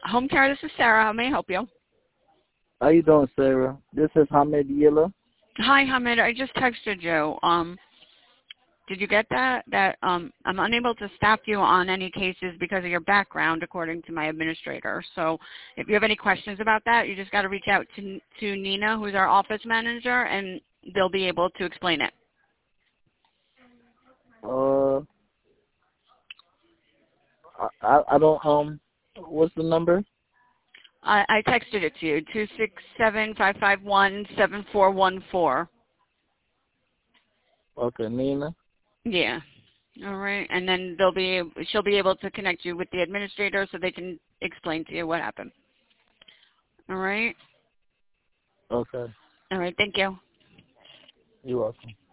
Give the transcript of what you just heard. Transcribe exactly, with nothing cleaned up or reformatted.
Home care, this is Sarah. How may I help you? How you doing, Sarah? This is Hamid Yilla. Hi, Hamid. I just texted you. Um, did you get that? That um, I'm unable to staff you on any cases because of your background, according to my administrator. So if you have any questions about that, you just got to reach out to to Nina, who's our office manager, and they'll be able to explain it. Uh, I, I I don't um. What's the number? I, I texted it to you, two six seven, five five one, seven four one four. Okay, Nina. Yeah. All right. And then they'll be she'll be able to connect you with the administrator so they can explain to you what happened. All right. Okay. All right. Thank you. You're welcome.